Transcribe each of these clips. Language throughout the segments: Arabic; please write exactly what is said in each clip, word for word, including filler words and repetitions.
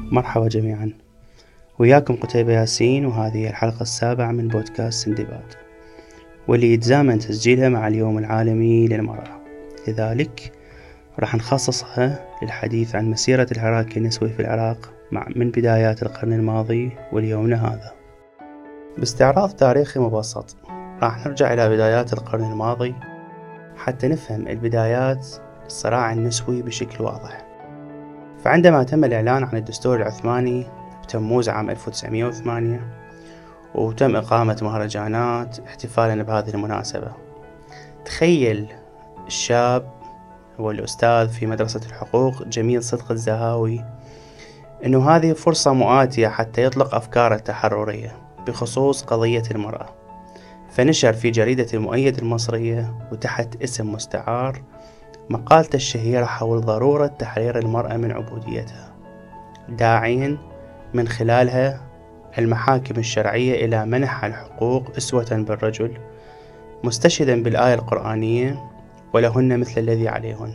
مرحبا جميعا، وياكم قتيبة ياسين، وهذه الحلقة السابعة من بودكاست سندباد، واللي يتزامن تسجيلها مع اليوم العالمي للمرأة. لذلك راح نخصصها للحديث عن مسيرة الحراك النسوي في العراق مع من بدايات القرن الماضي وليومنا هذا. باستعراض تاريخي مبسط راح نرجع إلى بدايات القرن الماضي حتى نفهم البدايات الصراع النسوي بشكل واضح. فعندما تم الإعلان عن الدستور العثماني بتموز عام ألف وتسعمائة وثمانية، وتم إقامة مهرجانات احتفالا بهذه المناسبة، تخيل الشاب والأستاذ في مدرسة الحقوق جميل صدق الزهاوي أنه هذه فرصة مؤاتية حتى يطلق أفكاره التحررية بخصوص قضية المرأة، فنشر في جريدة المؤيد المصرية وتحت اسم مستعار مقالته الشهيرة حول ضرورة تحرير المرأة من عبوديتها، داعيا من خلالها المحاكم الشرعية إلى منح الحقوق أسوة بالرجل، مستشهدا بالآية القرآنية ولهن مثل الذي عليهن.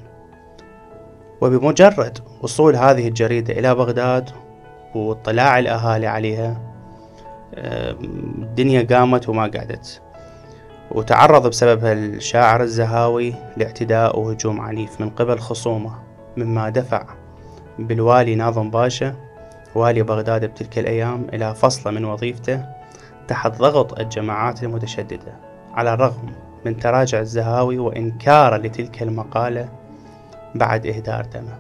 وبمجرد وصول هذه الجريدة إلى بغداد واطلاع الأهالي عليها، الدنيا قامت وما قعدت، وتعرض بسببها الشاعر الزهاوي لاعتداء وهجوم عنيف من قبل خصومه، مما دفع بالوالي ناظم باشا والي بغداد بتلك الأيام إلى فصله من وظيفته تحت ضغط الجماعات المتشددة، على الرغم من تراجع الزهاوي وإنكاره لتلك المقالة بعد إهدار دمه.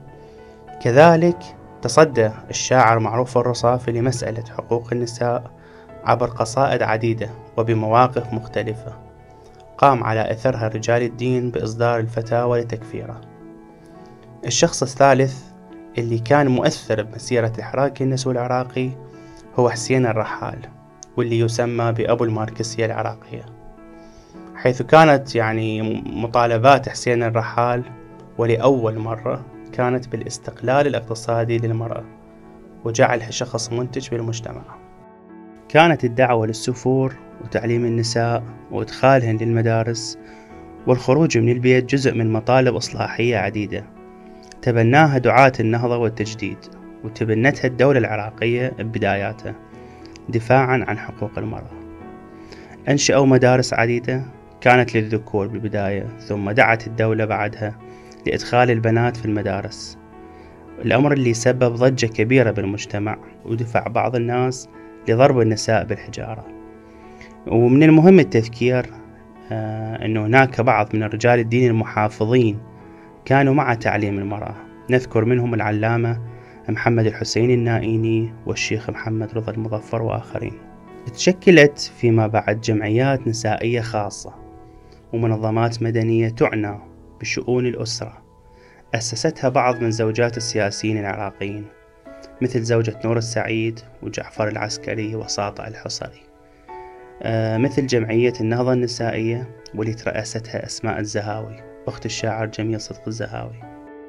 كذلك تصدى الشاعر معروف الرصافي لمسألة حقوق النساء عبر قصائد عديدة وبمواقف مختلفة، قام على أثرها رجال الدين بإصدار الفتاوى لتكفيره. الشخص الثالث اللي كان مؤثر بمسيرة الحراك النسوي العراقي هو حسين الرحال، واللي يسمى بأبو الماركسية العراقية، حيث كانت يعني مطالبات حسين الرحال ولأول مرة كانت بالاستقلال الاقتصادي للمرأة وجعلها شخص منتج بالمجتمع. كانت الدعوة للسفور وتعليم النساء وإدخالهن للمدارس والخروج من البيت جزء من مطالب إصلاحية عديدة تبناها دعاة النهضة والتجديد، وتبنتها الدولة العراقية ببداياتها دفاعا عن حقوق المرأة. أنشأوا مدارس عديدة كانت للذكور بالبداية، ثم دعت الدولة بعدها لإدخال البنات في المدارس، الأمر اللي سبب ضجة كبيرة بالمجتمع ودفع بعض الناس لضرب النساء بالحجارة. ومن المهم التذكير آه أنه هناك بعض من رجال الدين المحافظين كانوا مع تعليم المرأة، نذكر منهم العلامة محمد الحسين النائيني والشيخ محمد رضا المظفر وآخرين. تشكلت فيما بعد جمعيات نسائية خاصة ومنظمات مدنية تعنى بشؤون الأسرة، أسستها بعض من زوجات السياسيين العراقيين مثل زوجة نور السعيد وجعفر العسكري وساطع الحصري، آه مثل جمعية النهضة النسائية واللي ترأستها أسماء الزهاوي أخت الشاعر جميل صدق الزهاوي.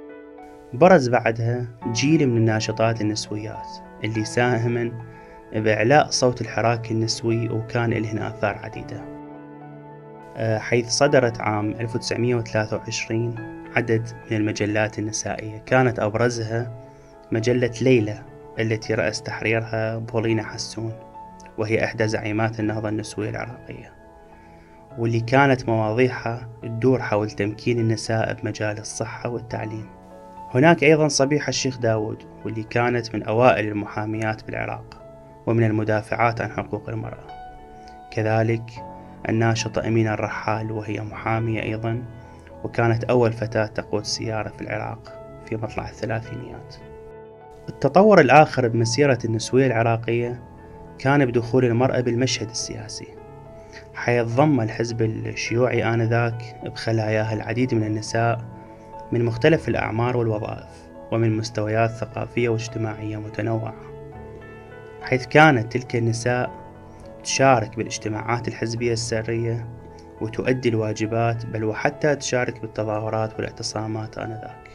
برز بعدها جيل من الناشطات النسويات اللي ساهمن بإعلاء صوت الحراك النسوي، وكان لهن آثار عديدة، آه حيث صدرت عام ألف وتسعمائة وثلاثة وعشرين عدد من المجلات النسائية، كانت أبرزها مجلة ليلى التي رأس تحريرها بولينا حسون، وهي إحدى زعيمات النهضة النسوية العراقية، واللي كانت مواضيعها تدور حول تمكين النساء بمجال الصحة والتعليم. هناك أيضا صبيحة الشيخ داود، واللي كانت من أوائل المحاميات بالعراق ومن المدافعات عن حقوق المرأة. كذلك الناشطة أمينة الرحال، وهي محامية أيضا، وكانت أول فتاة تقود سيارة في العراق في مطلع الثلاثينيات. التطور الآخر بمسيرة النسوية العراقية كان بدخول المرأة بالمشهد السياسي، حيث ضم الحزب الشيوعي آنذاك بخلاياه العديد من النساء من مختلف الأعمار والوظائف ومن مستويات ثقافية واجتماعية متنوعة، حيث كانت تلك النساء تشارك بالاجتماعات الحزبية السرية وتؤدي الواجبات، بل وحتى تشارك بالتظاهرات والاعتصامات آنذاك.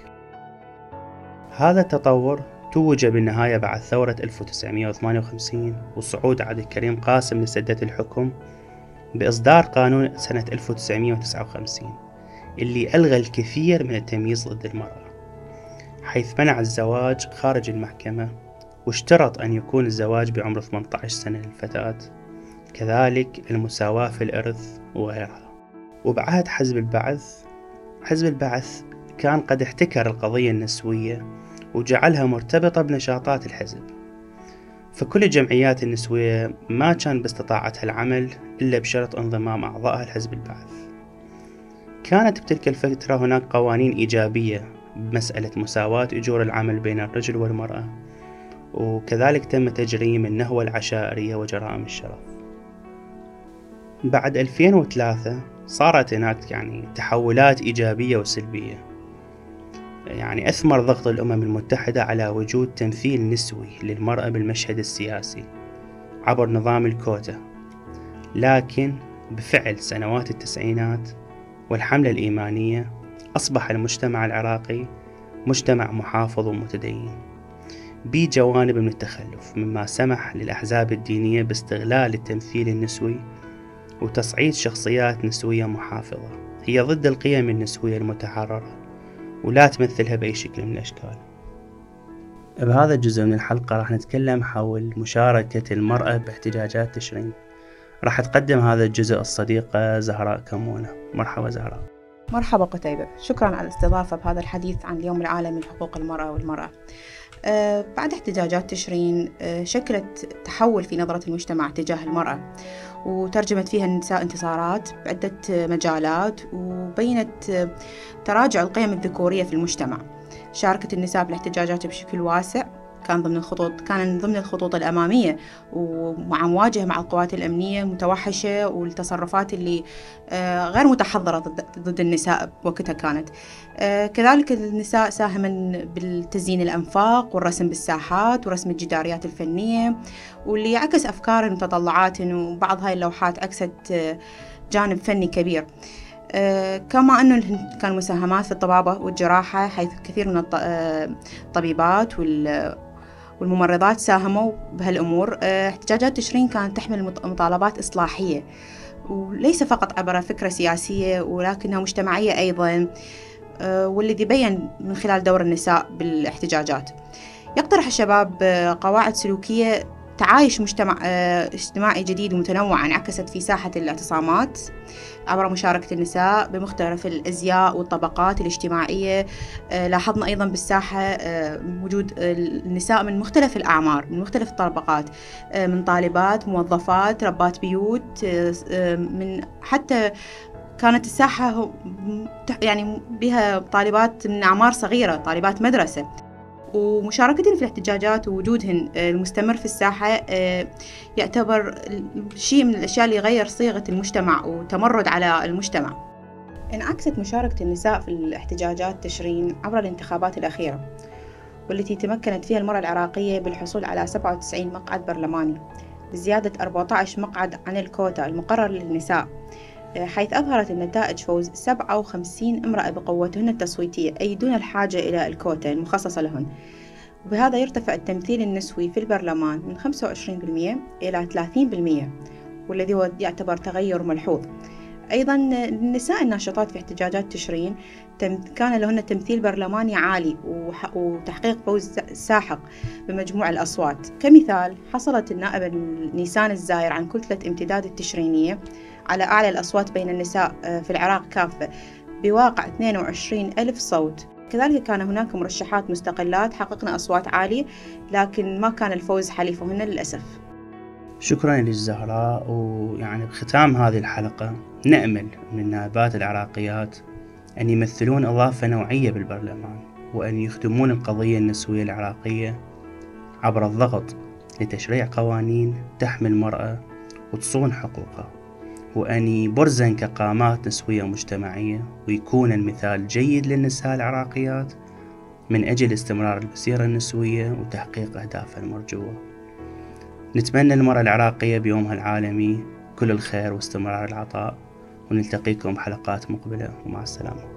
هذا التطور توج بالنهاية بعد ثورة ألف وتسعمائة وثمانية وخمسين وصعود عبد الكريم قاسم لسدة الحكم بإصدار قانون سنة ألف وتسعمائة وتسعة وخمسين اللي ألغى الكثير من التمييز ضد المرأة، حيث منع الزواج خارج المحكمة واشترط أن يكون الزواج بعمر ثمانية عشر سنة للفتاة، كذلك المساواة في الإرث وغيرها. وبعهد حزب البعث، حزب البعث كان قد احتكر القضية النسوية وجعلها مرتبطة بنشاطات الحزب، فكل الجمعيات النسوية ما كان باستطاعتها العمل إلا بشرط انضمام أعضائها لحزب البعث. كانت بتلك الفترة هناك قوانين إيجابية بمسألة مساواة أجور العمل بين الرجل والمرأة، وكذلك تم تجريم النهوة العشائرية وجرائم الشرف. بعد ألفين وثلاثة صارت هناك يعني تحولات إيجابية وسلبية. يعني أثمر ضغط الأمم المتحدة على وجود تمثيل نسوي للمرأة بالمشهد السياسي عبر نظام الكوتا، لكن بفعل سنوات التسعينات والحملة الإيمانية أصبح المجتمع العراقي مجتمع محافظ ومتدين بي جوانب من التخلف، مما سمح للأحزاب الدينية باستغلال التمثيل النسوي وتصعيد شخصيات نسوية محافظة هي ضد القيم النسوية المتحررة ولا تمثلها بأي شكل من الأشكال. بهذا الجزء من الحلقة راح نتكلم حول مشاركة المرأة باحتجاجات تشرين. راح تقدم هذا الجزء الصديقة زهراء كمونة. مرحبا زهراء. مرحبا قتيبة، شكرا على الاستضافة بهذا الحديث عن اليوم العالمي لحقوق المرأة والمرأة. أه بعد احتجاجات تشرين أه شكلت تحول في نظرة المجتمع تجاه المرأة، وترجمت فيها النساء انتصارات بعدة مجالات، وبينت تراجع القيم الذكورية في المجتمع. شاركت النساء بالاحتجاجات بشكل واسع، كان ضمن الخطوط كان ضمن الخطوط الأمامية، ومع مواجهة مع القوات الأمنية المتوحشة والتصرفات اللي غير متحضرة ضد النساء بوقتها كانت. كذلك النساء ساهمن بالتزيين الأنفاق والرسم بالساحات ورسم الجداريات الفنية، واللي عكس أفكار المتطلعات، وبعض هاي اللوحات عكست جانب فني كبير. Uh, كما أنه كان مساهمات في الطبابة والجراحة، حيث كثير من الطبيبات والممرضات ساهموا بهالأمور. uh, احتجاجات تشرين كانت تحمل مطالبات إصلاحية، وليس فقط عبر فكرة سياسية ولكنها مجتمعية أيضا، uh, والذي بين من خلال دور النساء بالاحتجاجات. يقترح الشباب قواعد سلوكية تعايش مجتمع اجتماعي جديد ومتنوع انعكست في ساحة الاعتصامات عبر مشاركة النساء بمختلف الأزياء والطبقات الاجتماعية. لاحظنا أيضا بالساحة وجود النساء من مختلف الأعمار، من مختلف الطبقات، من طالبات، موظفات، ربات بيوت، من حتى كانت الساحة يعني بها طالبات من أعمار صغيرة، طالبات مدرسة. ومشاركتهن في الاحتجاجات ووجودهن المستمر في الساحة يعتبر شيء من الأشياء اللي يغير صيغة المجتمع وتمرد على المجتمع. انعكست مشاركة النساء في الاحتجاجات تشرين عبر الانتخابات الأخيرة، والتي تمكنت فيها المرأة العراقية بالحصول على سبعة وتسعين مقعد برلماني، بزيادة أربعة عشر مقعد عن الكوتا المقرر للنساء، حيث أظهرت النتائج فوز سبعة وخمسين امرأة بقوتهن التصويتية، أي دون الحاجة إلى الكوتا المخصصة لهن. وبهذا يرتفع التمثيل النسوي في البرلمان من خمسة وعشرين بالمئة إلى ثلاثين بالمئة، والذي هو يعتبر تغير ملحوظ. أيضا النساء الناشطات في احتجاجات تشرين كان لهن تمثيل برلماني عالي وتحقيق فوز ساحق بمجموع الأصوات. كمثال، حصلت النائبة نيسان الزاير عن كتلة امتداد التشرينية على أعلى الأصوات بين النساء في العراق كافة بواقع اثنين وعشرين ألف صوت. كذلك كان هناك مرشحات مستقلات حققنا أصوات عالية، لكن ما كان الفوز حليفهن للأسف. شكرا للزهراء. ويعني بختام هذه الحلقة نأمل من النائبات العراقيات أن يمثلون إضافة نوعية بالبرلمان، وأن يخدمون القضية النسوية العراقية عبر الضغط لتشريع قوانين تحمي المرأة وتصون حقوقها، وأن يبرزن كقامات نسوية مجتمعية، ويكون المثال جيد للنساء العراقيات من أجل استمرار المسيرة النسوية وتحقيق أهدافها المرجوة. نتمنى للمرأة العراقية بيومها العالمي كل الخير واستمرار العطاء، ونلتقيكم بحلقات مقبلة، ومع السلامة.